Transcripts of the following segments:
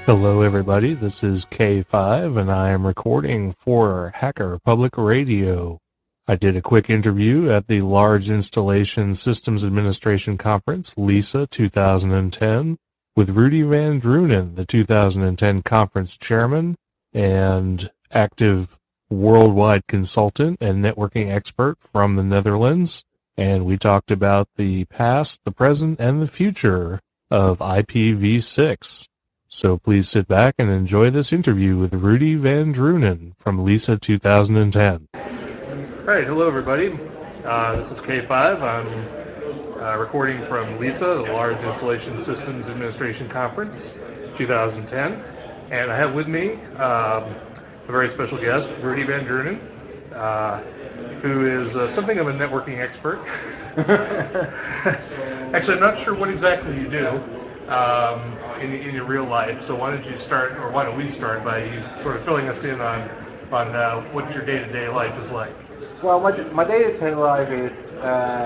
Hello, everybody. This is K5, and I am recording for Hacker Public Radio. I did a quick interview at the Large Installation Systems Administration Conference, LISA 2010, with Rudy Van Drunen, the 2010 conference chairman and active worldwide consultant and networking expert from the Netherlands. And we talked about the past, the present, and the future of IPv6. So please sit back and enjoy this interview with Rudy Van Drunen from LISA 2010. All right, hello everybody. This is K5. I'm recording from LISA, the Large Installation Systems Administration Conference 2010. And I have with me a very special guest, Rudy Van Drunen, who is something of a networking expert. Actually, I'm not sure what exactly you do in your real life. So why don't you start, or why don't we start by you sort of filling us in on what your day-to-day life is like? Well, my day-to-day life is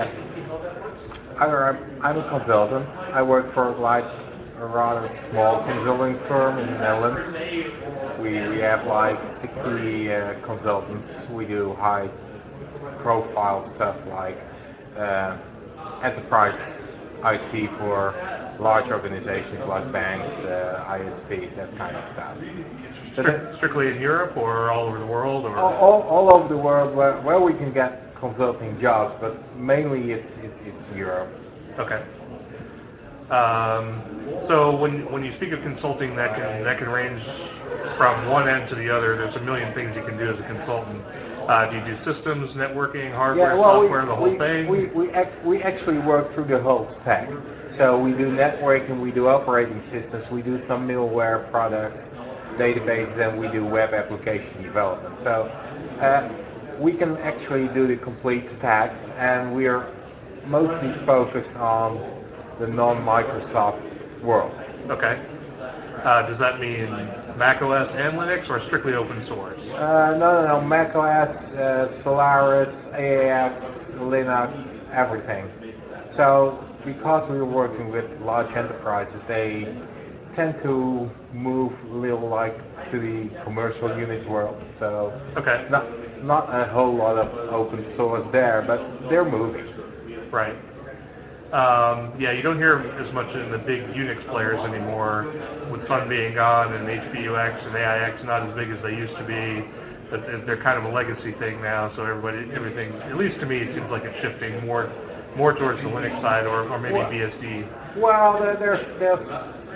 I'm a consultant. I work for like a rather small consulting firm in the Netherlands. We have like 60 consultants. We do high-profile stuff like uh, enterprise IT for large organizations like banks, ISPs, that kind of stuff. Strictly in Europe or all over the world? Or All over the world where we can get consulting jobs, but mainly it's Europe. Okay. So when you speak of consulting, that can range from one end to the other. There's a million things you can do as a consultant. Do you do systems, networking, hardware, software, the whole thing? We actually work through the whole stack. So we do networking, we do operating systems, we do some middleware products, databases, and we do web application development. So we can actually do the complete stack, and we are mostly focused on the non-Microsoft world. Okay. Does that mean Mac OS and Linux, or strictly open source? No. Mac OS, Solaris, AAX, Linux, everything. So, because we're working with large enterprises, they tend to move a little like to the commercial Unix world. So, Okay. not a whole lot of open source there, but they're moving. Right. Yeah, you don't hear as much in the big Unix players anymore, with Sun being gone and HPUX and AIX not as big as they used to be. But they're kind of a legacy thing now, so everything, at least to me, seems like it's shifting more towards the Linux side, or maybe BSD. Well, there's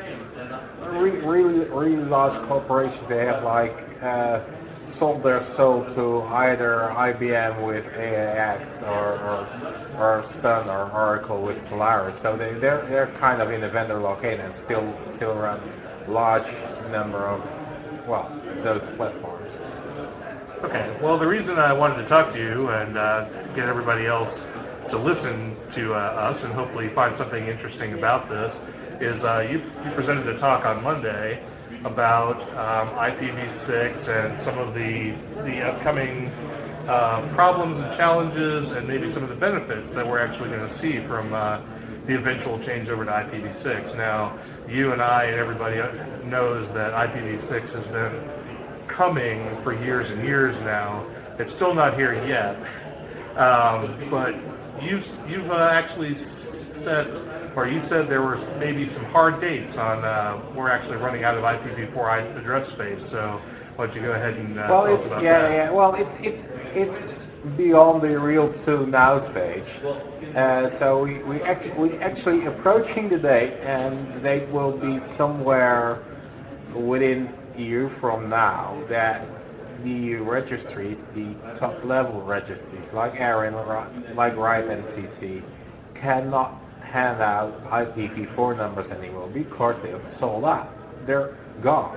really large corporations. They have like sold their soul to either IBM with AIX or Sun or Oracle with Solaris. So they're kind of in the vendor lock-in and still run large number of those platforms. Okay. Well, the reason I wanted to talk to you and get everybody else to listen to us and hopefully find something interesting about this is you presented a talk on Monday about IPv6 and some of the upcoming problems and challenges and maybe some of the benefits that we're actually going to see from the eventual change over to IPv6. Now, you and I and everybody knows that IPv6 has been coming for years and years now. It's still not here yet, but you've actually said, or you said there were maybe some hard dates on we're actually running out of IPv4 address space. So why don't you go ahead and tell us about that? Yeah. Well, it's beyond the real soon now stage. So we actually approaching the date, and the date will be somewhere within a year from now that the registries, the top level registries like ARIN, like RIPE and CC, cannot hand out IPv4 numbers anymore because they're sold out. They're gone.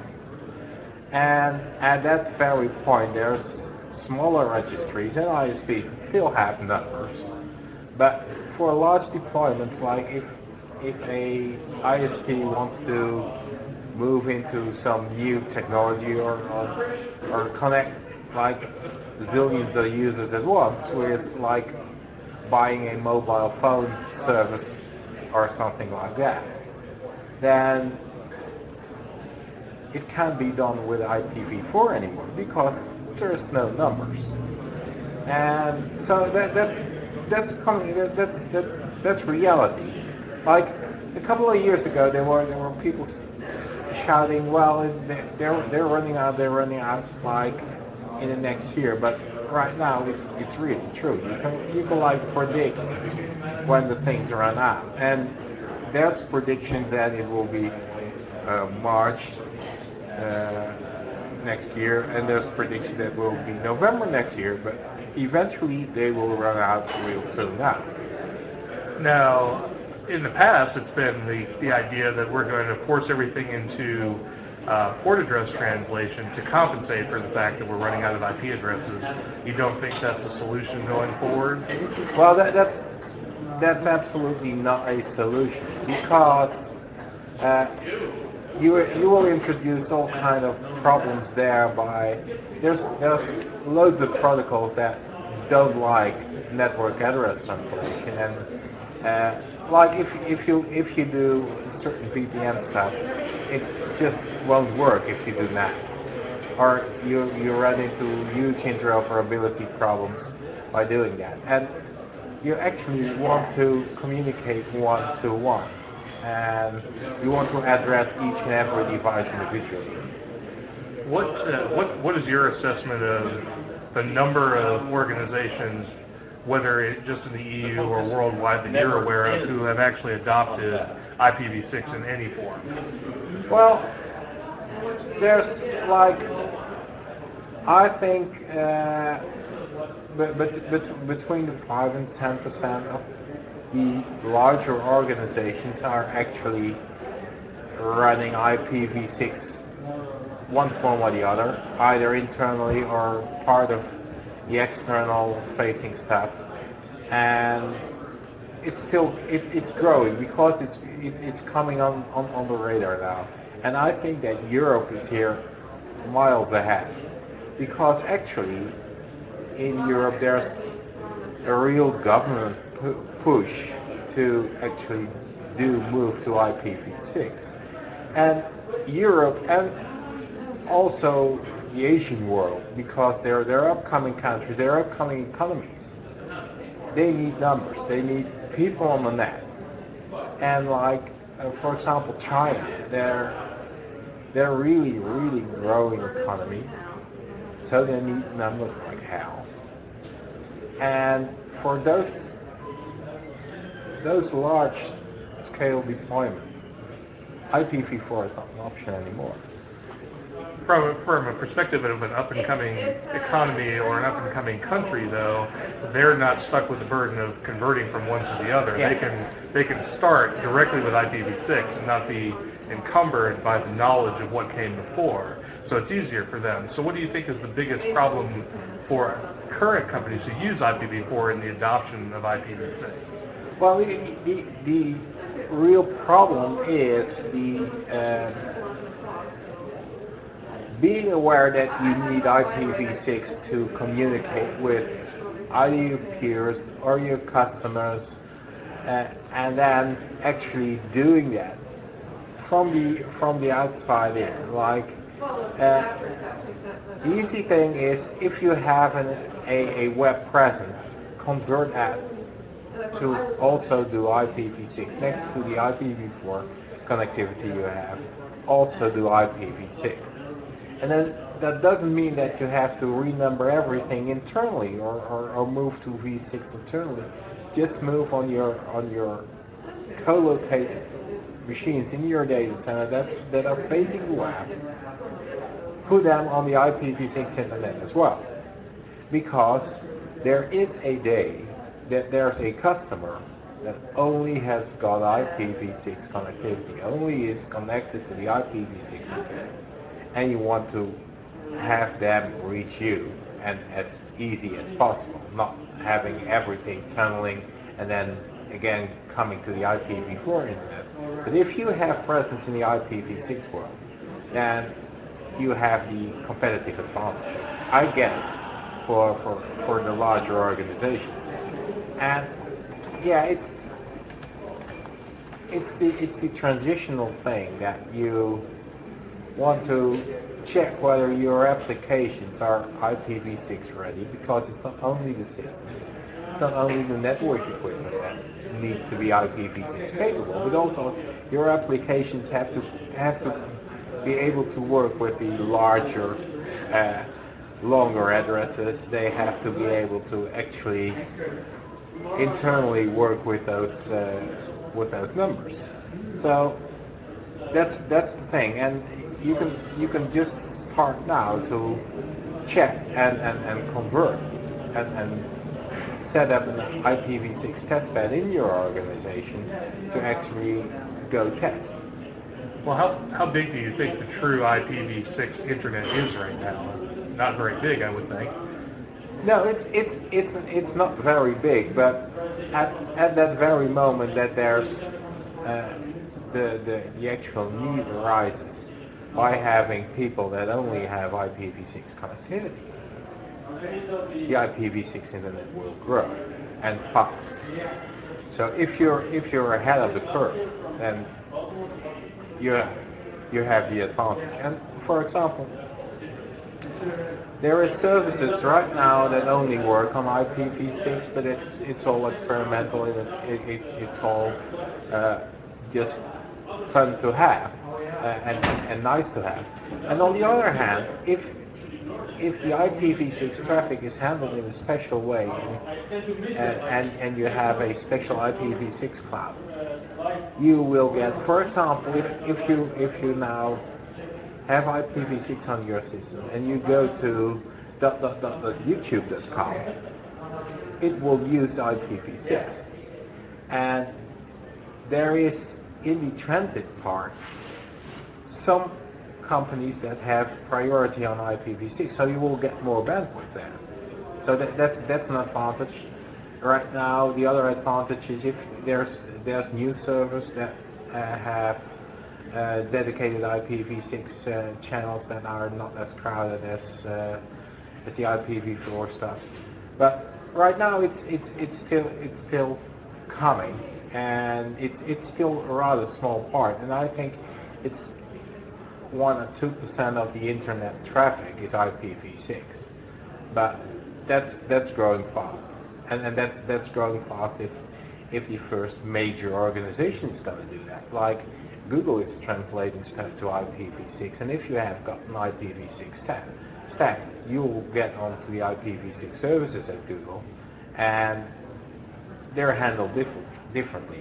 And at that very point, there's smaller registries and ISPs that still have numbers. But for large deployments, like if a ISP wants to move into some new technology or connect like zillions of users at once with like buying a mobile phone service or something like that, then it can't be done with IPv4 anymore because there's no numbers. And so that's coming. That's reality. Like a couple of years ago, there were people shouting, "Well, they're running out. They're running out like in the next year." But right now, it's really true. You can like predict when the things run out, and there's prediction that it will be March uh, next year, and there's prediction that will be November next year, but eventually they will run out real soon now. Now, in the past, it's been the idea that we're going to force everything into port address translation to compensate for the fact that we're running out of IP addresses. You don't think that's a solution going forward? Well, that's absolutely not a solution because uh, you will introduce all kind of problems there by there's loads of protocols that don't like network address translation and like if you do certain VPN stuff, it just won't work if you do that, or you run into huge interoperability problems by doing that, and you actually want to communicate one to one, and you want to address each and every device individually. What is your assessment of the number of organizations, whether just in the EU or worldwide, that you're aware of, who have actually adopted IPv6 in any form? Well, there's like I think between the 5 and 10% of the larger organizations are actually running IPv6 one form or the other, either internally or part of the external facing stuff. And it's growing because it's coming on the radar now. And I think that Europe is here miles ahead because actually in Europe there's a real government push to actually do move to IPv6. And Europe and also the Asian world, because they're upcoming countries, they're upcoming economies. They need numbers. They need people on the net. And like, for example, China, they're really growing economy, so they need numbers like hell. And for those large scale deployments, IPv4 is not an option anymore. From a perspective of an up and coming economy or an up and coming country, though, they're not stuck with the burden of converting from one to the other. Yeah. They can start directly with IPv6 and not be encumbered by the knowledge of what came before. So it's easier for them. So what do you think is the biggest problem for current companies who use IPv4 in the adoption of IPv6? Well, the real problem is the being aware that you need IPv6 to communicate with either your peers or your customers, and then actually doing that from the outside in. Like the easy thing is if you have a web presence, convert that to also do IPv6 next to the IPv4 connectivity you have. Also do IPv6. And then that doesn't mean that you have to renumber everything internally or move to v6 internally. Just move on your co-located machines in your data center that are facing the web. Put them on the IPv6 internet as well, because there is a day that there's a customer that only has got IPv6 connectivity, only is connected to the IPv6 internet, and you want to have them reach you and as easy as possible, not having everything tunneling and then again coming to the IPv4 internet. But if you have presence in the IPv6 world, then you have the competitive advantage, I guess, for the larger organizations. And yeah, it's the transitional thing that want to check whether your applications are IPv6 ready, because it's not only the systems, it's not only the network equipment that needs to be IPv6 capable, but also your applications have to be able to work with the larger, uh, longer addresses. They have to be able to actually internally work with those numbers. So that's the thing, and you can just start now to check and convert and set up an IPv6 testbed in your organization to actually go test. Well, how big do you think the true IPv6 internet is right now? Not very big, I would think. No, it's not very big, but at that very moment that there's the actual need arises by having people that only have IPv6 connectivity, the IPv6 internet will grow and fast. So if you're ahead of the curve, then you you have the advantage. And for example, there are services right now that only work on IPv6, but it's all experimental and it's all uh, just fun to have and nice to have. And on the other hand, if the IPv6 traffic is handled in a special way and you have a special IPv6 cloud, you will get, for example, if you now have IPv6 on your system and you go to youtube.com, it will use IPv6. And there is, in the transit part, some companies that have priority on IPv6, so you will get more bandwidth there. So that's an advantage. Right now, the other advantage is if there's new servers that have dedicated IPv6 channels that are not as crowded as the IPv4 stuff. But right now, it's still coming, and it's still a rather small part. And I think it's 1 or 2% of the internet traffic is IPv6, but that's growing fast, and that's growing fast if the first major organization is going to do that. Like Google is translating stuff to IPv6, and if you have got an IPv6 stack, you will get onto the IPv6 services at Google, and they're handled differently.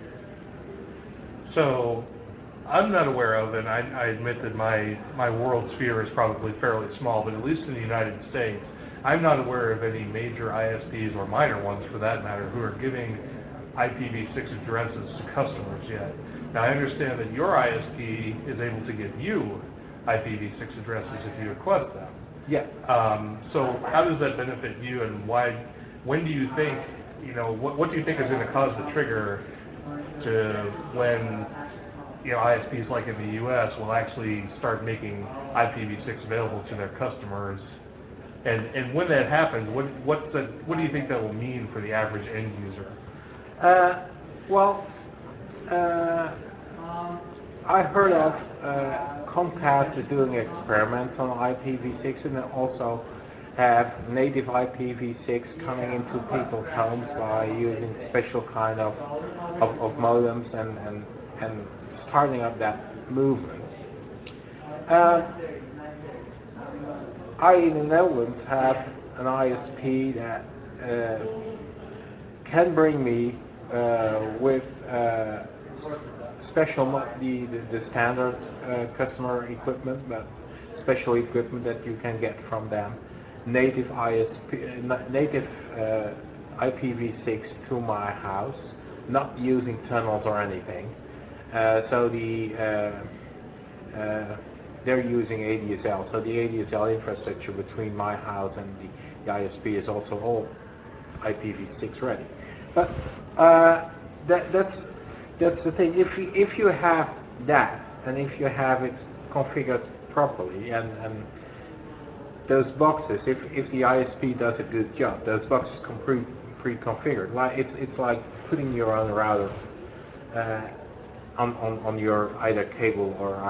So I'm not aware of, and I admit that my world sphere is probably fairly small, but at least in the United States, I'm not aware of any major ISPs or minor ones for that matter who are giving IPv6 addresses to customers yet. Now I understand that your ISP is able to give you IPv6 addresses if you request them. Yeah. So how does that benefit you, and why? When do you think? What do you think is going to cause the trigger to when ISPs like in the U.S. will actually start making IPv6 available to their customers, and when that happens, what do you think that will mean for the average end user? Well, uh, I heard of Comcast is doing experiments on IPv6, and they also have native IPv6 coming into people's homes by using special kind of modems and starting up that movement. Uh, I in the Netherlands have an ISP that can bring me with special, not the standard customer equipment, but special equipment that you can get from them. Native native IPv6 to my house, not using tunnels or anything. So they're using ADSL. So the ADSL infrastructure between my house and the ISP is also all IPv6 ready. But that's the thing. If you have that, and if you have it configured properly, and those boxes, if the ISP does a good job, those boxes come pre-configured. Like it's like putting your own router. on your either cable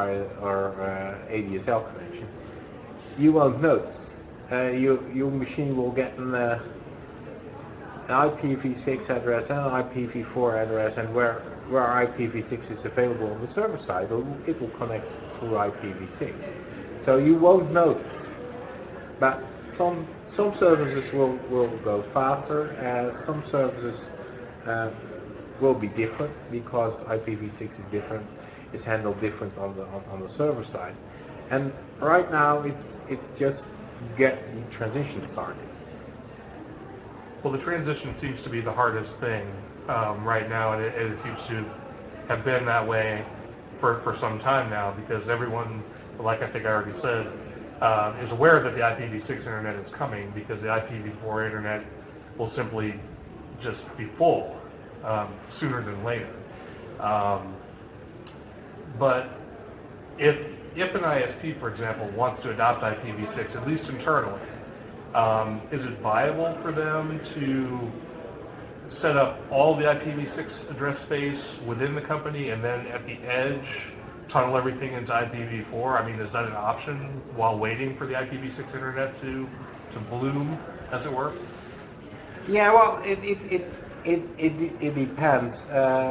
ADSL connection, you won't notice. Your machine will get an IPv6 address and an IPv4 address, and where IPv6 is available on the server side, it will connect through IPv6. So you won't notice. But some services will go faster, as some services uh, will be different because IPv6 is different, is handled different on the server side. And right now it's just get the transition started. Well, the transition seems to be the hardest thing right now, and it seems to have been that way for some time now because everyone, like I think I already said, is aware that the IPv6 internet is coming because the IPv4 internet will simply just be full sooner than later. Um, but if an ISP, for example, wants to adopt IPv6, at least internally, is it viable for them to set up all the IPv6 address space within the company and then at the edge tunnel everything into IPv4? I mean, is that an option while waiting for the IPv6 internet to bloom, as it were? Yeah, well, it depends.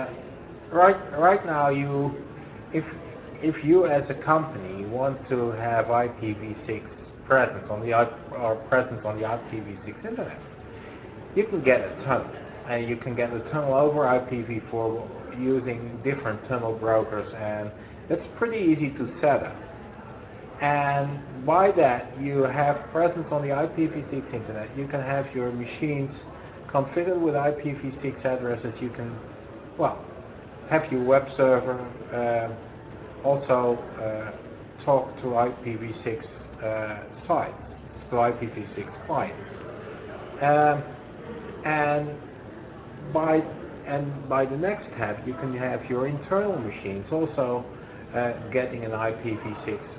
Right now, if if you as a company want to have IPv6 presence on the or presence on the IPv6 internet, you can get a tunnel, and you can get a tunnel over IPv4 using different tunnel brokers, and it's pretty easy to set up. And by that, you have presence on the IPv6 internet. You can have your machines configured with IPv6 addresses. You can, well, have your web server also talk to IPv6 sites, to IPv6 clients. Um, and by by the next step, you can have your internal machines also getting an IPv6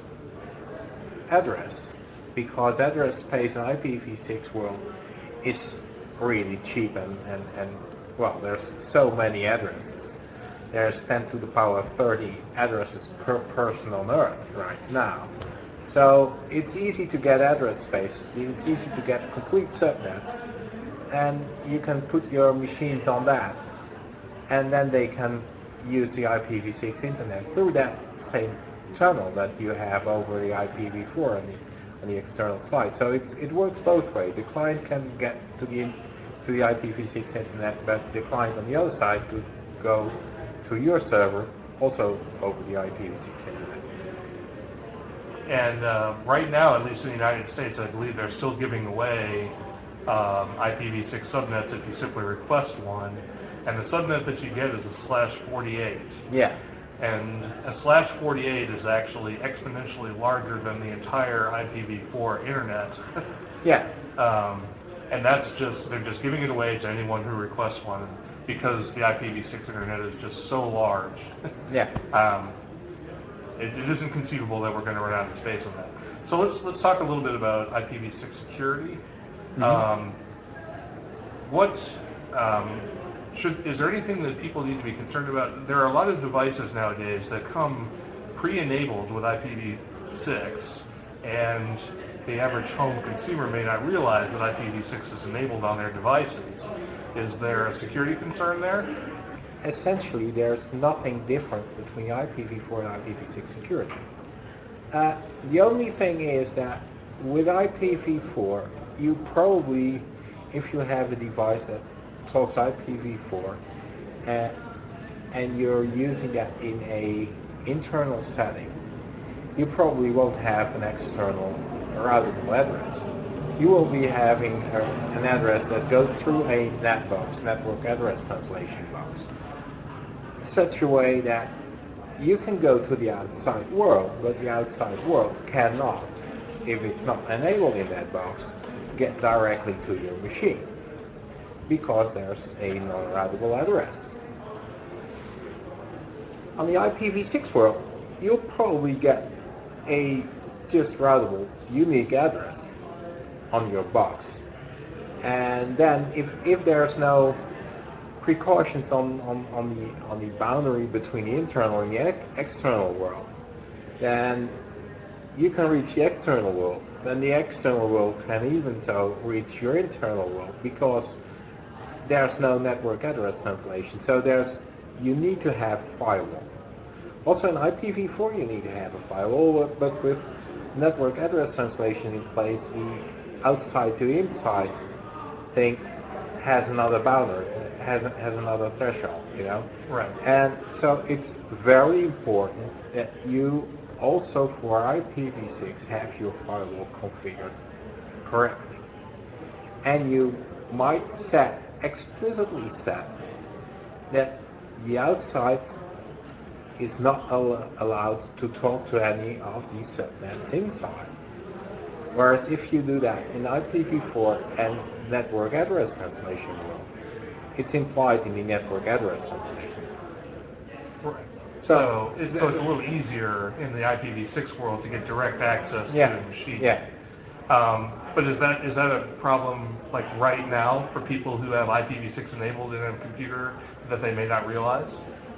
address, because address space in IPv6 world is really cheap, and well, there's so many addresses. There's 10 to the power 30 addresses per person on Earth right now. So it's easy to get address space, it's easy to get complete subnets, and you can put your machines on that, and then they can use the IPv6 internet through that same tunnel that you have over the IPv4 on the external side. So it works both ways. The client can get to the IPv6 internet, but the client on the other side could go to your server also over the IPv6 internet. And right now, at least in the United States, I believe they're still giving away IPv6 subnets if you simply request one. And the subnet that you get is a /48. Yeah. And a /48 is actually exponentially larger than the entire IPv4 internet. Yeah. And that's just, they're just giving it away to anyone who requests one because the IPv6 internet is just so large. Yeah. It isn't conceivable that we're going to run out of space on that. So let's talk a little bit about IPv6 security. Mm-hmm. What is there anything that people need to be concerned about? There are a lot of devices nowadays that come pre-enabled with IPv6, and the average home consumer may not realize that IPv6 is enabled on their devices. Is there a security concern there? Essentially, there's nothing different between IPv4 and IPv6 security. The only thing is that with IPv4, you probably, if you have a device that talks IPv4 uh, and you're using that in a internal setting, you probably won't have an external routable address. You will be having an address that goes through a NAT network address translation box, such a way that you can go to the outside world, but the outside world cannot, if it's not enabled in that box, get directly to your machine because there's a non-routable address. On the IPv6 world, you'll probably get a just routable unique address on your box. And then if there's no precautions on the boundary between the internal and the external world, then you can reach the external world. Then the external world can even so reach your internal world because there's no network address translation. So you need to have firewall. Also in IPv4 you need to have a firewall, but with network address translation in place, the outside to inside thing has another boundary, has another threshold, you know. Right. And so it's very important that you also for IPv6 have your firewall configured correctly, and you might explicitly set that the outside is not allowed to talk to any of these subnets inside. Whereas if you do that in IPv4 and network address translation world, it's implied in the network address translation. Right. So, It's a little easier in the IPv6 world to get direct access to yeah, a machine. yeah. But is that a problem like right now for people who have IPv6 enabled in a computer that they may not realize?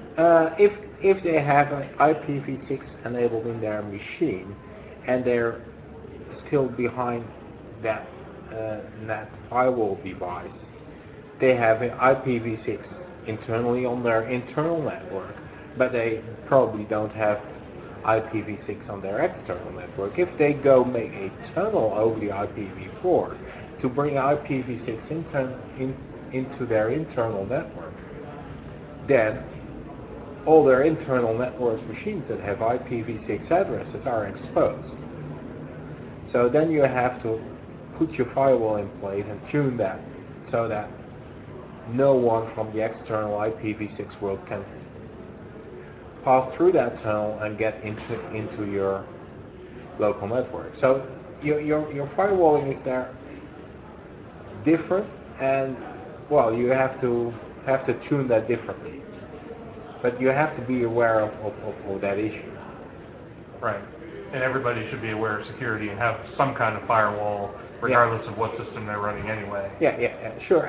If they have an IPv6 enabled in their machine, and they're still behind that that firewall device, they have an IPv6 internally on their internal network, but they probably don't have IPv6 on their external network. If they go make a tunnel over the IPv4 to bring IPv6 into their internal network, then all their internal network machines that have IPv6 addresses are exposed. So then you have to put your firewall in place and tune that so that no one from the external IPv6 world can pass through that tunnel and get into your local network. So your firewalling is there different, and well, you have to tune that differently. But you have to be aware of that issue. Right. And everybody should be aware of security and have some kind of firewall, Yeah. regardless of what system they're running anyway. Yeah, sure.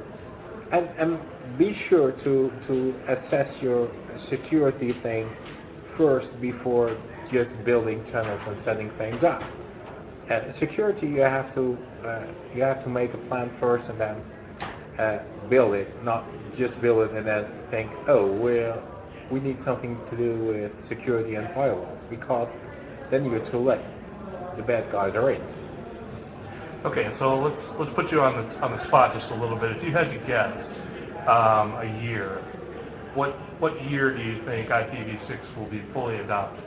And be sure to assess your security thing first before just building tunnels and setting things up. Security, you have to make a plan first and then build it, not just build it and then think, oh, well, we need something to do with security and firewalls, because then you're too late. The bad guys are in. Okay, so let's put you on the spot just a little bit. If you had to guess a year, what year do you think IPv6 will be fully adopted?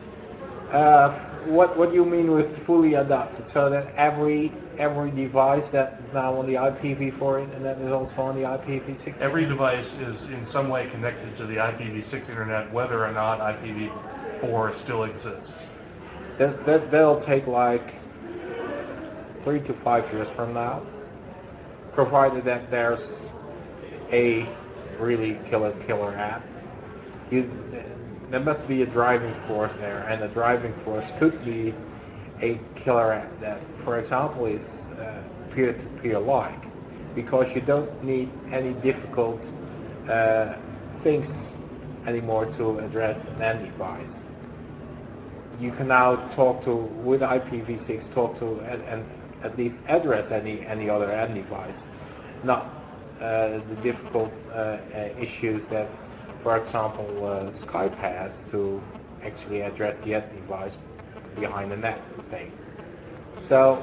What do you mean with fully adopted? So that every device that is now on the IPv4 internet is also on the IPv6 Every internet? device is in some way connected to the IPv6 internet, whether or not IPv4 still exists. That'll take like 3 to 5 years from now, provided that there's a really killer app. You, there must be a driving force there, and the driving force could be a killer app that, for example, is peer-to-peer like, because you don't need any difficult uh, things anymore to address an end device. You can now talk to, with IPv6, talk to and at least address any other end device, not the difficult issues that, for example, Skype has to actually address the end device behind the net thing. So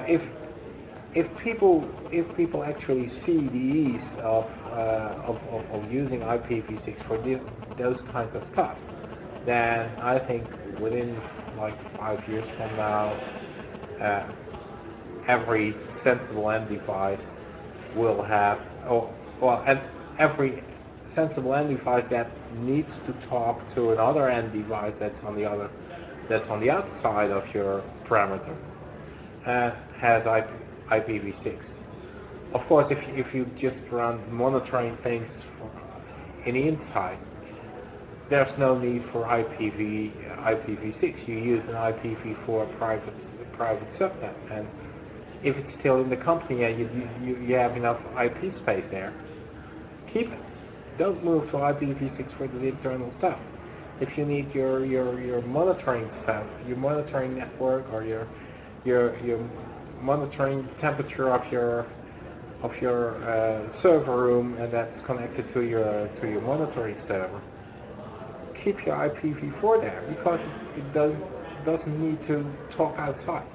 if people actually see the ease of using IPv6 for those kinds of stuff, then I think within like 5 years from now, uh, every sensible end device will have, and every sensible end device that needs to talk to another end device that's on the outside of your parameter has IPv6. Of course, if you just run monitoring things in the inside, there's no need for IPv6. You use an IPv4 private subnet, and if it's still in the company and you have enough IP space there, keep it. Don't move to IPv6 for the internal stuff. If you need your monitoring stuff, your monitoring network, or your monitoring temperature of your server room, and that's connected to your monitoring server, keep your IPv4 there because doesn't need to talk outside.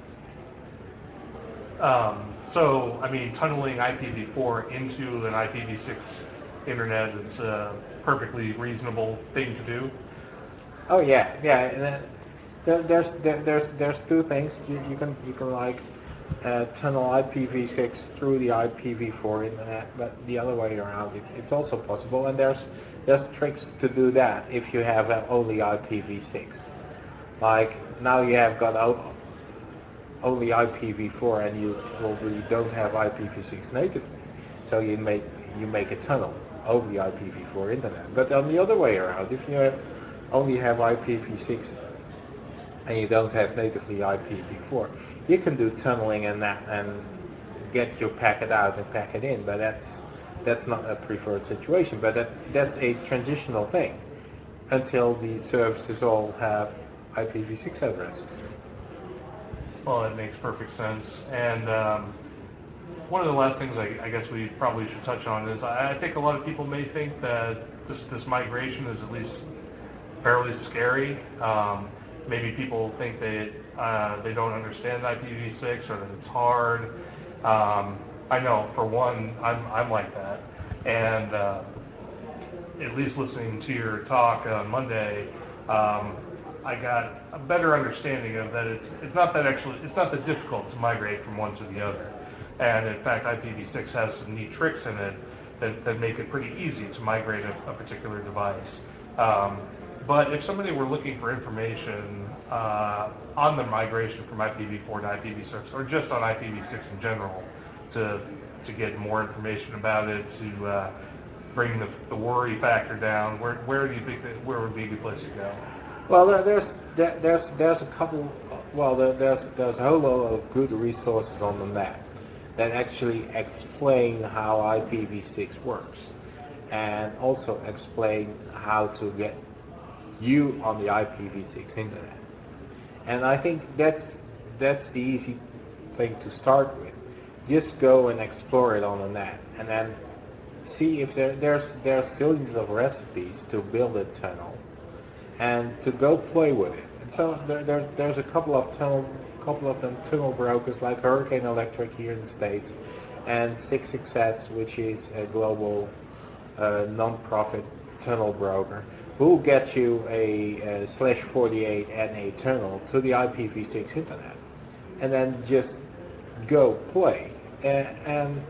So, I mean, tunneling IPv4 into an IPv6 internet is a perfectly reasonable thing to do. Oh yeah, yeah. And there's two things you can like tunnel IPv6 through the IPv4 internet, but the other way around it's also possible. And there's tricks to do that if you have only IPv6. Like now you have got only IPv4 and you probably don't have IPv6 natively, so you make a tunnel over the IPv4 internet. But on the other way around, if you only have IPv6 and you don't have natively IPv4, you can do tunneling and that and get your packet out and pack it in. But that's not a preferred situation. But that's a transitional thing until the services all have IPv6 addresses. Well, that makes perfect sense. And one of the last things I guess we probably should touch on is I think a lot of people may think that this migration is at least fairly scary. Maybe people think that they don't understand IPv6 or that it's hard. I know for one, I'm like that, and at least listening to your talk on Monday, I got a better understanding of that. It's not that actually it's not that difficult to migrate from one to the other, and in fact, IPv6 has some neat tricks in it that make it pretty easy to migrate a particular device. But if somebody were looking for information on the migration from IPv4 to IPv6, or just on IPv6 in general, to to get more information about it, to bring the worry factor down, where do you think that where would be a good place to go? Well, there's a couple. Well, there's a whole lot of good resources on the net that actually explain how IPv6 works, and also explain how to get you on the IPv6 internet. And I think that's the easy thing to start with. Just go and explore it on the net, and then see if there's zillions of recipes to build a tunnel and to go play with it. And so there's a couple of them tunnel brokers like Hurricane Electric here in the States, and 6XS, which is a global non-profit tunnel broker, who will get you a /48 and a tunnel to the IPv6 internet, and then just go play. And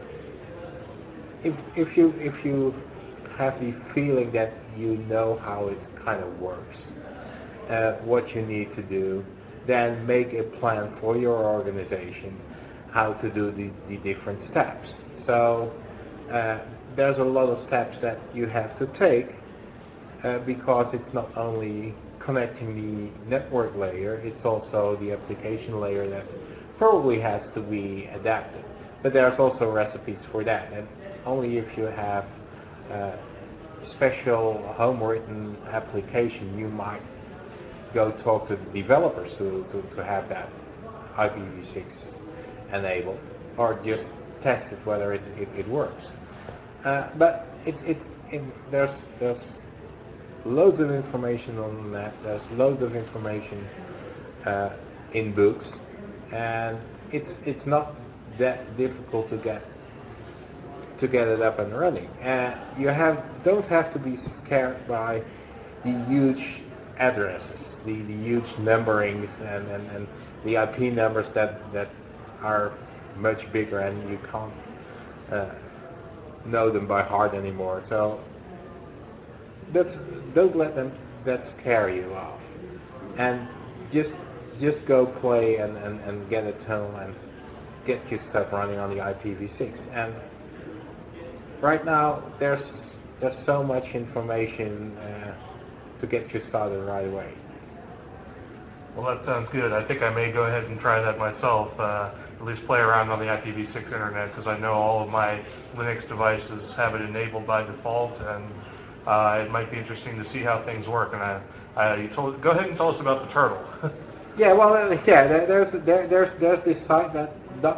if you have the feeling that you know how it kind of works, what you need to do, then make a plan for your organization how to do the different steps. So uh, there's a lot of steps that you have to take because it's not only connecting the network layer, it's also the application layer that probably has to be adapted. But there's also recipes for that, and only if you have uh, special home-written application, you might go talk to the developers to have that IPv6 enabled, or just test it whether it works. But there's loads of information on that. There's loads of information uh, in books, and it's not that difficult to get it up and running. You don't have to be scared by the huge addresses, the huge numberings, and the IP numbers that are much bigger, and you can't uh, know them by heart anymore. So that's don't let them that scare you off, and just just go play and get a tunnel and get your stuff running on the IPv6. And right now there's so much information to get you started right away. Well, that sounds good. I think I may go ahead and try that myself. at least play around on the IPv6 internet, because I know all of my Linux devices have it enabled by default, and it might be interesting to see how things work. And go ahead and tell us about the turtle. Yeah, well, yeah, there's this site that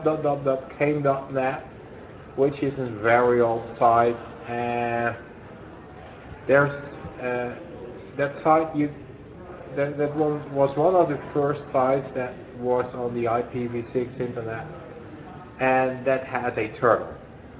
.kane.net, which is a very old site, and there's that site that one was one of the first sites that was on the IPv6 internet, and that has a turtle.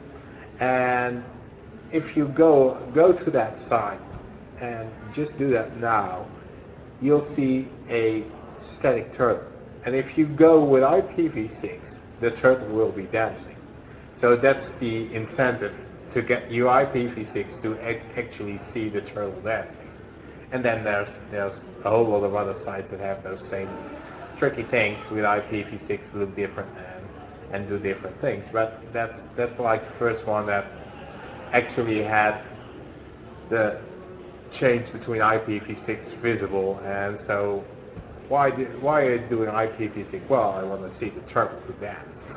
And if you go to that site and just do that now, you'll see a static turtle. And if you go with IPv6, the turtle will be dancing. So that's the incentive to get you IPv6 to actually see the turtle dancing. And then there's a whole lot of other sites that have those same tricky things with IPv6 to look different and do different things. But that's like the first one that actually had the change between IPv6 visible. And so why are you doing IPv6? Well, I want to see the turtle to dance.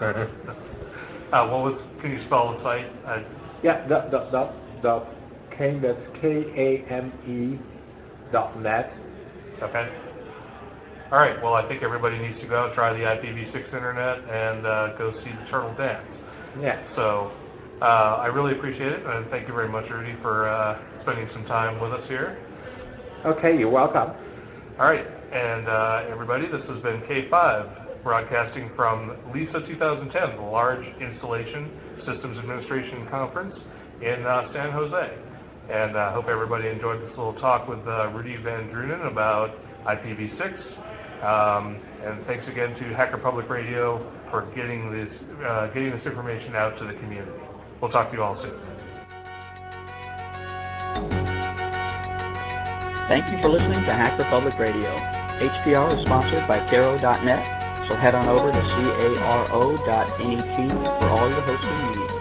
Can you spell the site? Yeah, dot Kame, that's KAME .net. Okay. All right. Well, I think everybody needs to go out, try the IPv6 internet, and go see the turtle dance. Yeah. So I really appreciate it, and thank you very much, Rudy, for spending some time with us here. Okay, you're welcome. All right, and everybody, this has been K5, broadcasting from LISA 2010, the Large Installation Systems Administration Conference in San Jose. And I hope everybody enjoyed this little talk with Rudy Van Drunen about IPv6. And thanks again to Hacker Public Radio for getting this information out to the community. We'll talk to you all soon. Thank you for listening to Hacker Public Radio. HPR is sponsored by Caro.net, so head on over to caro.net for all your hosting needs.